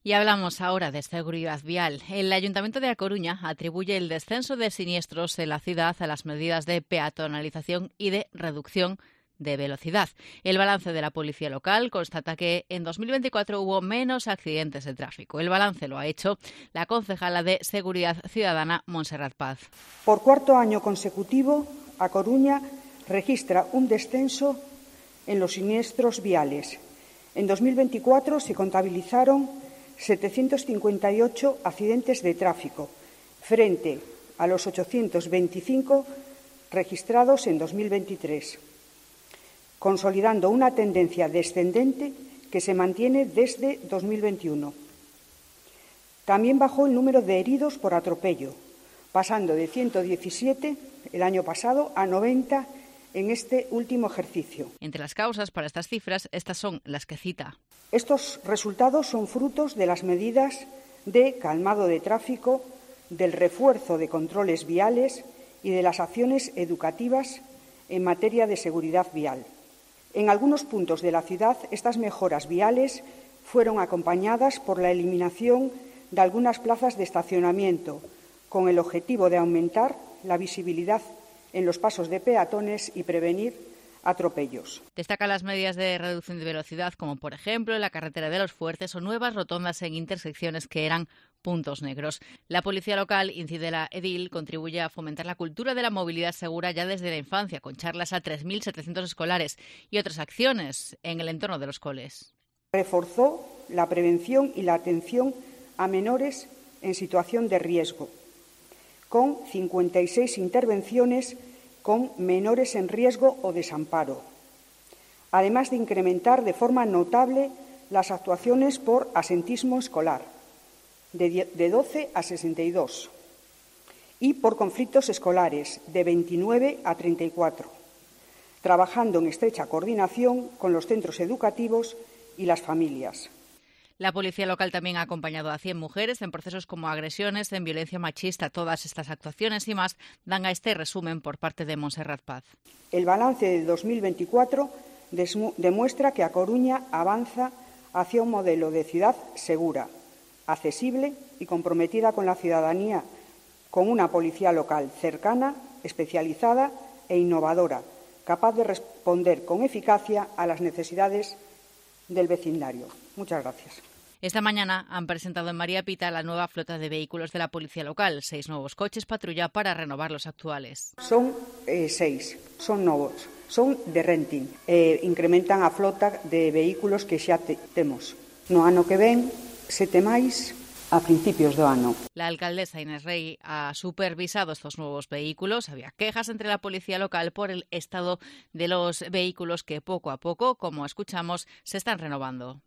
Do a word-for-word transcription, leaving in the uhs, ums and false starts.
Y hablamos ahora de seguridad vial. El Ayuntamiento de A Coruña atribuye el descenso de siniestros en la ciudad a las medidas de peatonalización y de reducción de velocidad. El balance de la policía local constata que en dos mil veinticuatro hubo menos accidentes de tráfico. El balance lo ha hecho la concejala de Seguridad Ciudadana, Montserrat Paz. Por cuarto año consecutivo, A Coruña registra un descenso en los siniestros viales. En dos mil veinticuatro se contabilizaron setecientos cincuenta y ocho accidentes de tráfico, frente a los ochocientos veinticinco registrados en dos mil veintitrés, consolidando una tendencia descendente que se mantiene desde dos mil veintiuno. También bajó el número de heridos por atropello, pasando de ciento diecisiete el año pasado a noventa en este último ejercicio. Entre las causas para estas cifras, estas son las que cita. Estos resultados son frutos de las medidas de calmado de tráfico, del refuerzo de controles viales y de las acciones educativas en materia de seguridad vial. En algunos puntos de la ciudad, estas mejoras viales fueron acompañadas por la eliminación de algunas plazas de estacionamiento, con el objetivo de aumentar la visibilidad en los pasos de peatones y prevenir atropellos. Destaca las medidas de reducción de velocidad, como por ejemplo en la carretera de Los Fuertes o nuevas rotondas en intersecciones que eran puntos negros. La policía local, incide la edil, contribuye a fomentar la cultura de la movilidad segura ya desde la infancia, con charlas a tres mil setecientos escolares y otras acciones en el entorno de los coles. Reforzó la prevención y la atención a menores en situación de riesgo, con cincuenta y seis intervenciones con menores en riesgo o desamparo, además de incrementar de forma notable las actuaciones por asentismo escolar, de doce a sesenta y dos, y por conflictos escolares, de veintinueve a treinta y cuatro, trabajando en estrecha coordinación con los centros educativos y las familias. La policía local también ha acompañado a cien mujeres en procesos como agresiones, en violencia machista. Todas estas actuaciones y más dan a este resumen por parte de Montserrat Paz. El balance de dos mil veinticuatro demuestra que A Coruña avanza hacia un modelo de ciudad segura, accesible y comprometida con la ciudadanía, con una policía local cercana, especializada e innovadora, capaz de responder con eficacia a las necesidades del vecindario. Muchas gracias. Esta mañana han presentado en María Pita la nueva flota de vehículos de la policía local, seis nuevos coches patrulla para renovar los actuales. Son eh, seis, son novos, son de renting, eh, incrementan a flota de vehículos que xa te, temos. No ano que ven, sete máis a principios do ano. La alcaldesa Inés Rey ha supervisado estos nuevos vehículos. Había quejas entre la policía local por el estado de los vehículos que poco a poco, como escuchamos, se están renovando.